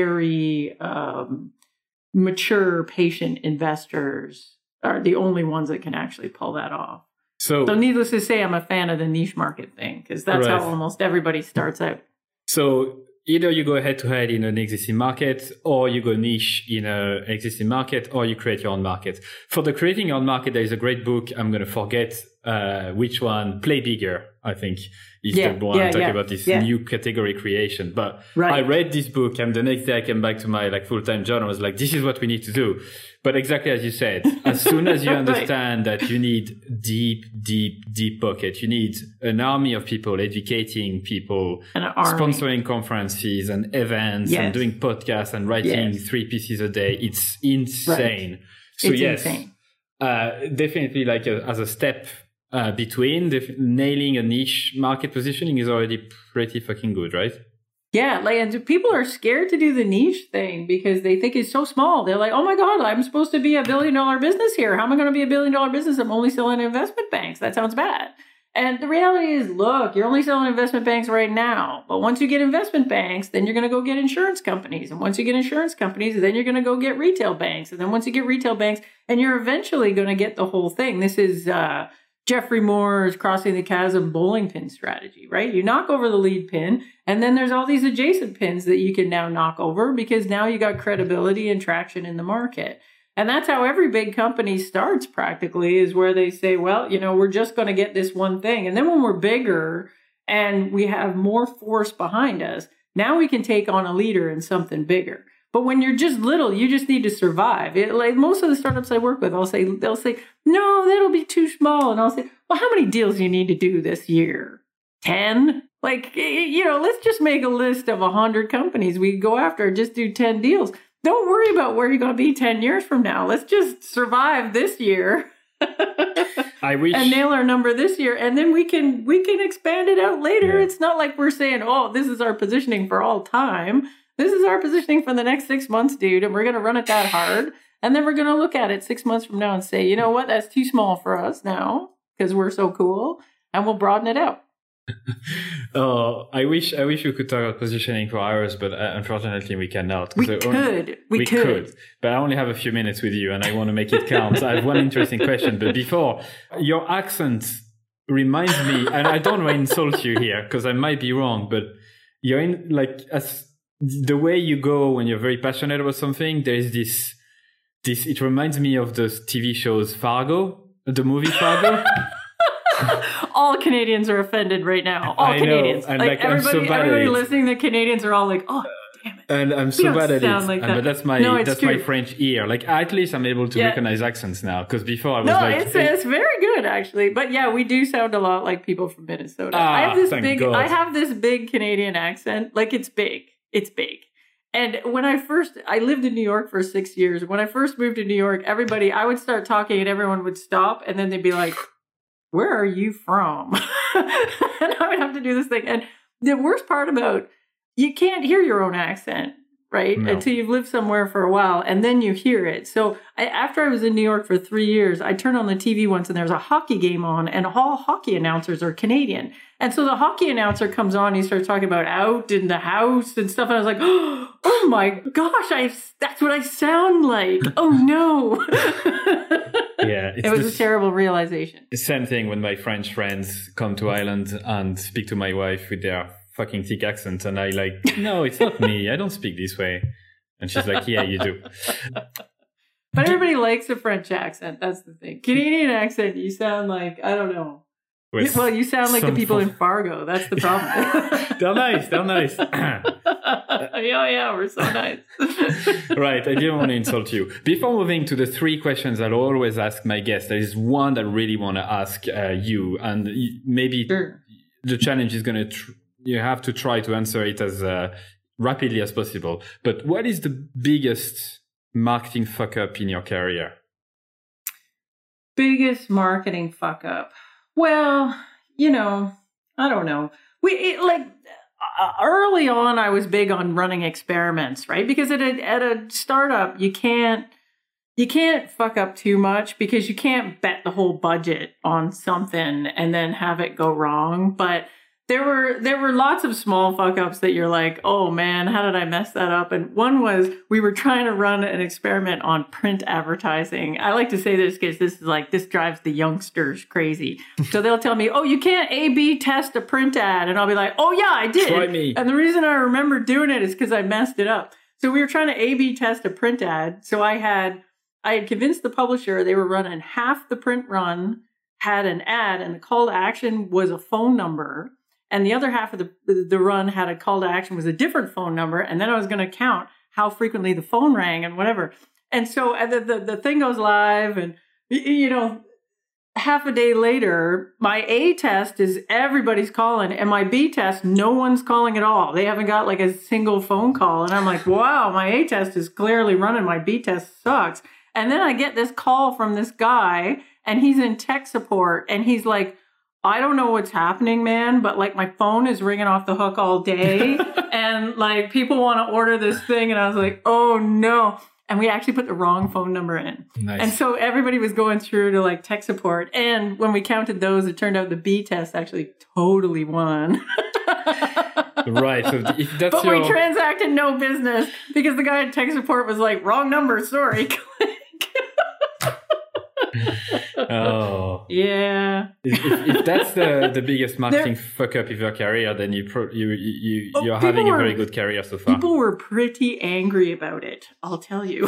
very mature, patient investors are the only ones that can actually pull that off. So needless to say, I'm a fan of the niche market thing because that's how almost everybody starts out. So either you go head to head in an existing market, or you go niche in an existing market, or you create your own market. For the creating your own market, there is a great book. I'm going to forget which one. Play Bigger, I think, is the one talking about this new category creation. But I read this book, and the next day I came back to my full-time job and was like, this is what we need to do. But exactly as you said, as soon as you understand that you need deep pocket, you need an army of people educating people, sponsoring conferences and events and doing podcasts and writing 3 pieces a day. It's insane. Right. So it's insane. Definitely as a step between nailing a niche market positioning is already pretty fucking good, right? Yeah, and people are scared to do the niche thing because they think it's so small. They're like, oh my God, I'm supposed to be $1 billion business here. How am I going to be $1 billion business? I'm only selling investment banks. That sounds bad. And the reality is, look, you're only selling investment banks right now. But once you get investment banks, then you're going to go get insurance companies. And once you get insurance companies, then you're going to go get retail banks. And then once you get retail banks, and you're eventually going to get the whole thing. This is Jeffrey Moore's crossing the chasm bowling pin strategy, right? You knock over the lead pin, and then there's all these adjacent pins that you can now knock over because now you got credibility and traction in the market. And that's how every big company starts practically, is where they say, well, we're just going to get this one thing. And then when we're bigger and we have more force behind us, now we can take on a leader in something bigger. But when you're just little, you just need to survive. Most of the startups I work with, they'll say, no, that'll be too small. And I'll say, well, how many deals do you need to do this year? 10? Let's just make a list of 100 companies we go after, just do 10 deals. don't worry about where you're going to be 10 years from now. Let's just survive this year. I wish. And nail our number this year, and then we can expand it out later. Yeah. It's not like we're saying, oh, this is our positioning for all time. This is our positioning for the next 6 months, dude, and we're going to run it that hard. And then we're going to look at it 6 months from now and say, you know what, that's too small for us now because we're so cool, and we'll broaden it out. Oh, I wish we could talk about positioning for hours, but unfortunately we cannot. We could. But I only have a few minutes with you, and I want to make it count. I have one interesting question, but before, your accent reminds me, and I don't want to insult you here because I might be wrong, but you're in as the way you go when you're very passionate about something. There is this. It reminds me of the TV shows Fargo, the movie Fargo. All Canadians are offended right now. All Canadians. And everybody listening, the Canadians are all like, oh, damn it. And I'm so bad at it. Like but that's my French ear. Like, at least I'm able to recognize accents now. Because before I was it's very good, actually. But yeah, we do sound a lot like people from Minnesota. I have this big Canadian accent. Like, it's big. It's big. And when I lived in New York for 6 years. When I first moved to New York, I would start talking and everyone would stop. And then they'd be like, where are you from? And I would have to do this thing. And the worst part about, you can't hear your own accent, right? No. Until you've lived somewhere for a while, and then you hear it. So after I was in New York for 3 years, I turned on the TV once and there's a hockey game on, and all hockey announcers are Canadian. And so the hockey announcer comes on, he starts talking about out in the house and stuff. And I was like, oh my gosh, that's what I sound like. Oh no. Yeah, it was a terrible realization. The same thing when my French friends come to Ireland and speak to my wife with their fucking thick accent. And I no, it's not me. I don't speak this way. And she's like, yeah, you do. But everybody likes a French accent. That's the thing. Canadian accent, you sound like, I don't know. Well, you sound like the people in Fargo. That's the problem. They're nice. Yeah, we're so nice. Right, I didn't want to insult you. Before moving to the 3 questions I'll always ask my guests, there is one that I really want to ask you. And maybe the challenge is going to, you have to try to answer it as rapidly as possible. But what is the biggest marketing fuck up in your career? Biggest marketing fuck up? Well, I don't know. Early on, I was big on running experiments, right? Because at a startup, you can't fuck up too much because you can't bet the whole budget on something and then have it go wrong. But there were lots of small fuck ups that you're like, oh man, how did I mess that up? And one was we were trying to run an experiment on print advertising. I like to say this because this drives the youngsters crazy. So they'll tell me, oh, you can't A/B test a print ad. And I'll be like, oh yeah, I did. Try me. And the reason I remember doing it is because I messed it up. So we were trying to A/B test a print ad. So I had convinced the publisher they were running half the print run, had an ad, and the call to action was a phone number. And the other half of the run had a call to action was a different phone number. And then I was going to count how frequently the phone rang and whatever. And so the thing goes live and, half a day later, my A test is everybody's calling. And my B test, no one's calling at all. They haven't got like a single phone call. And I'm like, wow, my A test is clearly running. My B test sucks. And then I get this call from this guy and he's in tech support and he's like, I don't know what's happening, man, but like my phone is ringing off the hook all day and like people want to order this thing. And I was like, oh no. And we actually put the wrong phone number in. Nice. And so everybody was going through to like tech support. And when we counted those, it turned out the B test actually totally won. Right. So if that's but we transacted no business because the guy at tech support was like, wrong number, sorry. Oh yeah. If that's the biggest marketing fuck up of your career, then you're having a very good career so far. People were pretty angry about it, I'll tell you.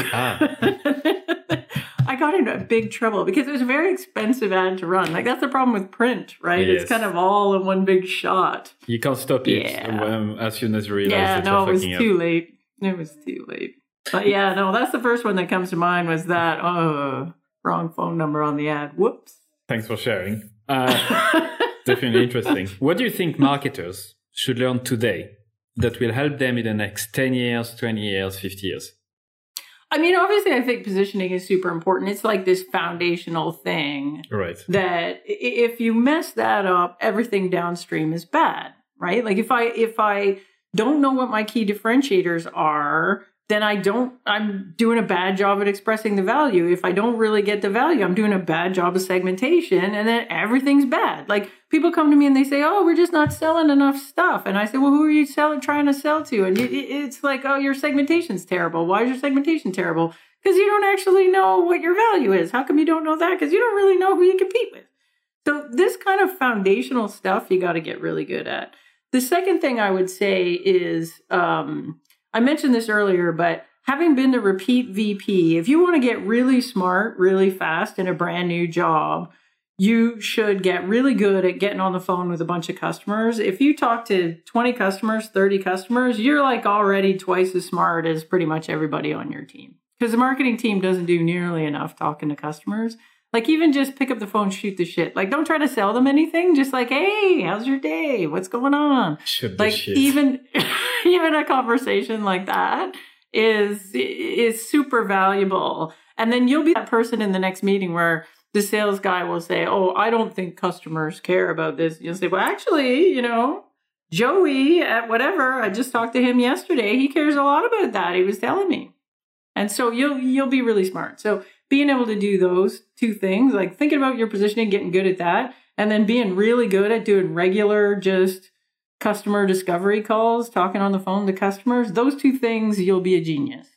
I got into big trouble because it was a very expensive ad to run. Like that's the problem with print, right? Yes. It's kind of all in one big shot. You can't stop it as soon as you realize that you're fucking up. Too late. It was too late. But yeah, no, that's the first one that comes to mind was that wrong phone number on the ad. Whoops. Thanks for sharing. Definitely interesting. What do you think marketers should learn today that will help them in the next 10 years, 20 years, 50 years? I mean, obviously, I think positioning is super important. It's like this foundational thing, Right. that if you mess that up, everything downstream is bad, right? Like if I don't know what my key differentiators are, then I'm doing a bad job at expressing the value. If I don't really get the value, I'm doing a bad job of segmentation, and then everything's bad. Like people come to me and they say, oh, we're just not selling enough stuff. And I say, well, who are you trying to sell to? And it's like, oh, your segmentation's terrible. Why is your segmentation terrible? Because you don't actually know what your value is. How come you don't know that? Because you don't really know who you compete with. So this kind of foundational stuff you got to get really good at. The second thing I would say is, I mentioned this earlier, but having been the repeat VP, if you want to get really smart, really fast in a brand new job, you should get really good at getting on the phone with a bunch of customers. If you talk to 20 customers, 30 customers, you're like already twice as smart as pretty much everybody on your team. Because the marketing team doesn't do nearly enough talking to customers. Like even just pick up the phone, shoot the shit. Like don't try to sell them anything. Just like, hey, how's your day? What's going on? Shoot like the shit. even a conversation like that is super valuable. And then you'll be that person in the next meeting where the sales guy will say, oh, I don't think customers care about this. You'll say, well, actually, Joey at whatever, I just talked to him yesterday. He cares a lot about that. He was telling me. And so you'll be really smart. So being able to do those two things, like thinking about your positioning, getting good at that, and then being really good at doing regular just customer discovery calls, talking on the phone to customers, those two things, you'll be a genius.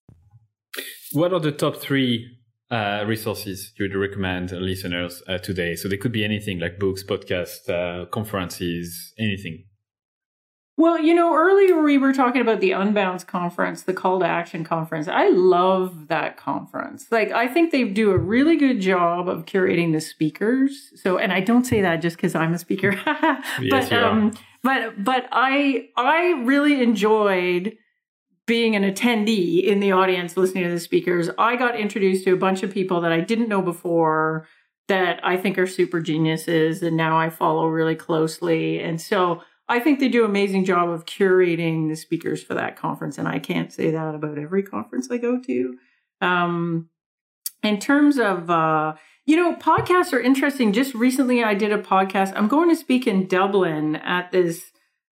What are the top 3 resources you would recommend listeners today? So they could be anything like books, podcasts, conferences, anything. Well, earlier we were talking about the Unbounce conference, the Call to Action conference. I love that conference. Like, I think they do a really good job of curating the speakers. So, and I don't say that just because I'm a speaker, Yes, but I really enjoyed being an attendee in the audience, listening to the speakers. I got introduced to a bunch of people that I didn't know before that I think are super geniuses, and now I follow really closely. And so I think they do an amazing job of curating the speakers for that conference. And I can't say that about every conference I go to. In terms of, podcasts are interesting. Just recently I did a podcast. I'm going to speak in Dublin at this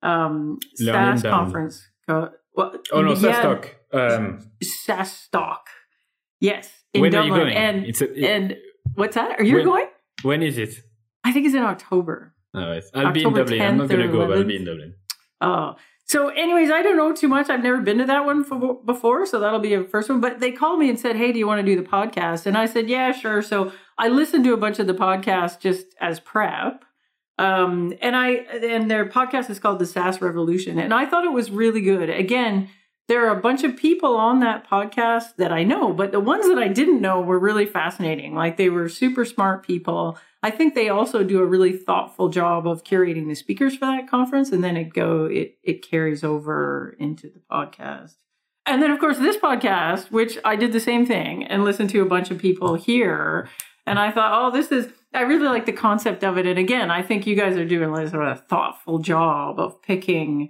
SaaS conference. SaaStock. SaaStock. Yes. In when Dublin. Are you going? And what's that? Are you going? When is it? I think it's in October. All right. I'll be in Dublin. I'm not going to go, but I'll be in Dublin. Oh, so anyways, I don't know too much. I've never been to that one before, so that'll be a first one. But they called me and said, hey, do you want to do the podcast? And I said, yeah, sure. So I listened to a bunch of the podcasts just as prep. And their podcast is called The SaaS Revolution. And I thought it was really good. Again, there are a bunch of people on that podcast that I know, but the ones that I didn't know were really fascinating. Like they were super smart people. I think they also do a really thoughtful job of curating the speakers for that conference. And then it carries over into the podcast. And then, of course, this podcast, which I did the same thing and listened to a bunch of people here. And I thought, I really like the concept of it. And again, I think you guys are doing like sort of a thoughtful job of picking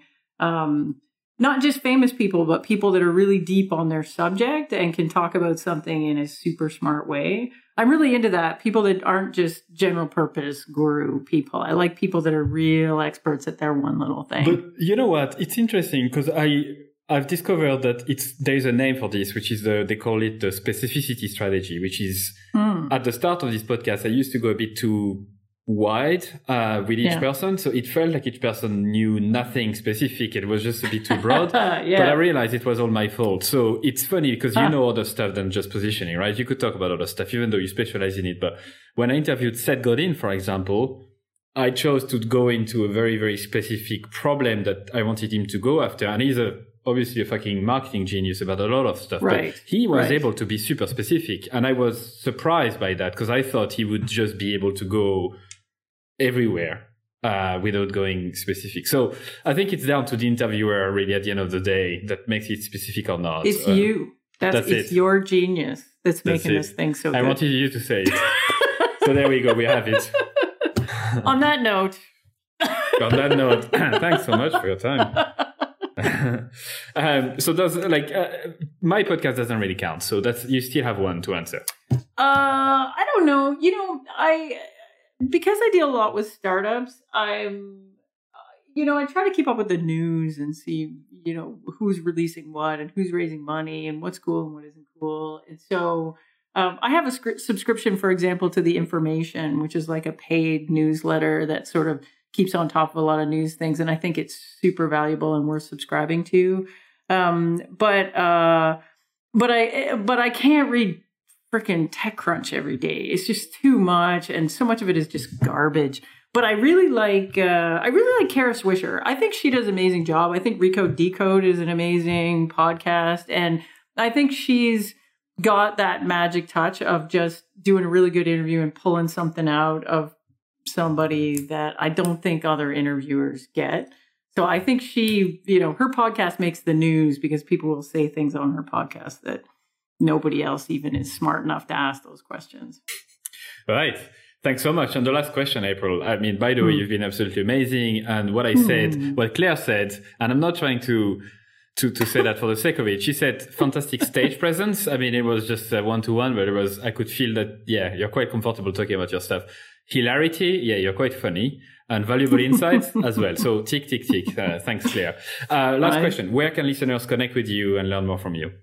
not just famous people, but people that are really deep on their subject and can talk about something in a super smart way. I'm really into that. People that aren't just general purpose guru people. I like people that are real experts at their one little thing. But you know what? It's interesting because I've discovered that there's a name for this, which is they call it the specificity strategy, which is at the start of this podcast, I used to go a bit too wide with each person. So it felt like each person knew nothing specific. It was just a bit too broad. But I realized it was all my fault. So it's funny because you know other stuff than just positioning, right? You could talk about other stuff, even though you specialize in it. But when I interviewed Seth Godin, for example, I chose to go into a very, very specific problem that I wanted him to go after. And he's obviously a fucking marketing genius about a lot of stuff. Right. But he was able to be super specific. And I was surprised by that because I thought he would just be able to go everywhere without going specific. So I think it's down to the interviewer really at the end of the day that makes it specific or not. It's you. It's your genius that's making this thing so good. I wanted you to say it. So there we go. We have it. On that note. Thanks so much for your time. So does my podcast doesn't really count. So you still have one to answer. I don't know. Because I deal a lot with startups, I try to keep up with the news and see, who's releasing what and who's raising money and what's cool and what isn't cool. And so I have a subscription, for example, to The Information, which is like a paid newsletter that sort of keeps on top of a lot of news things. And I think it's super valuable and worth subscribing to. But I can't read freaking TechCrunch every day. It's just too much. And so much of it is just garbage. But I really like Kara Swisher. I think she does an amazing job. I think Recode Decode is an amazing podcast. And I think she's got that magic touch of just doing a really good interview and pulling something out of somebody that I don't think other interviewers get. So I think she, her podcast makes the news because people will say things on her podcast that nobody else even is smart enough to ask those questions. Right. Thanks so much. And the last question, April. I mean, by the way, you've been absolutely amazing. And what I said, what Claire said, and I'm not trying to say that for the sake of it. She said fantastic stage presence. I mean, it was just one-to-one, but I could feel that, yeah, you're quite comfortable talking about your stuff. Hilarity, yeah, you're quite funny. And valuable insights as well. So tick. Thanks, Claire. Last question. Where can listeners connect with you and learn more from you?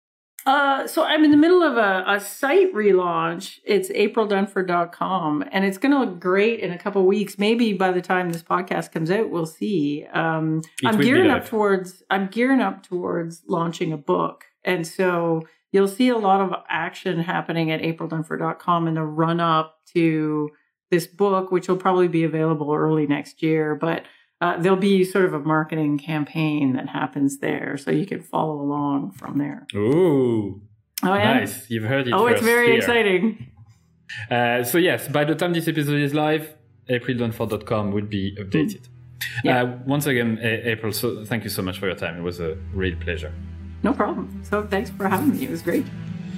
So I'm in the middle of a site relaunch. It's aprildunford.com, and it's going to look great in a couple of weeks. Maybe by the time this podcast comes out, we'll see. I'm gearing up towards launching a book, and so you'll see a lot of action happening at aprildunford.com in the run up to this book, which will probably be available early next year. But there'll be sort of a marketing campaign that happens there, so you can follow along from there. Ooh, nice. You've heard it first. It's very exciting. So yes, by the time this episode is live, aprildunford.com will be updated. Once again, April, so thank you so much for your time. It was a real pleasure. No problem. So thanks for having me. It was great.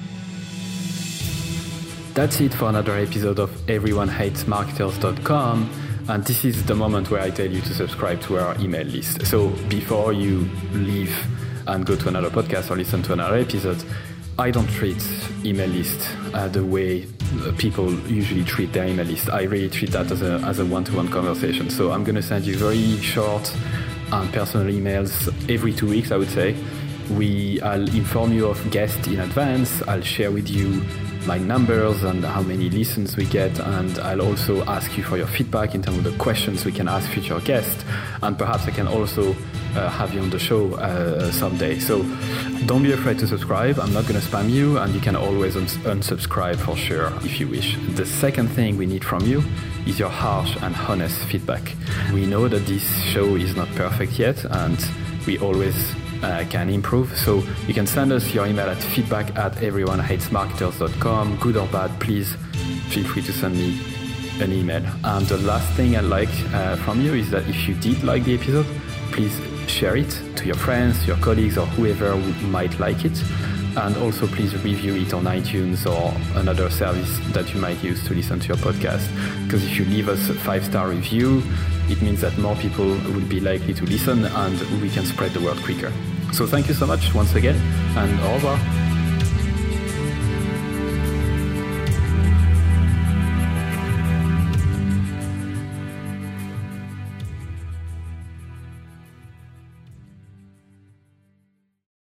That's it for another episode of EveryoneHatesMarketers.com. And this is the moment where I tell you to subscribe to our email list. So before you leave and go to another podcast or listen to another episode, I don't treat email list the way people usually treat their email list. I really treat that as a one-to-one conversation. So I'm going to send you very short and personal emails every 2 weeks, I would say. I'll inform you of guests in advance. I'll share with you my numbers and how many listens we get, and I'll also ask you for your feedback in terms of the questions we can ask future guests, and perhaps I can also have you on the show someday. So don't be afraid to subscribe. I'm not going to spam you, and you can always unsubscribe for sure if you wish. The second thing we need from you is your harsh and honest feedback. We know that this show is not perfect yet, and we always can improve. So you can send us your email at feedback@everyonehatesmarketers.com. Good or bad, please feel free to send me an email. And the last thing I'd like from you is that if you did like the episode, please share it to your friends, your colleagues, or whoever might like it. And also please review it on iTunes or another service that you might use to listen to your podcast. Because if you leave us a 5-star review, it means that more people will be likely to listen and we can spread the word quicker. So thank you so much once again, and au revoir.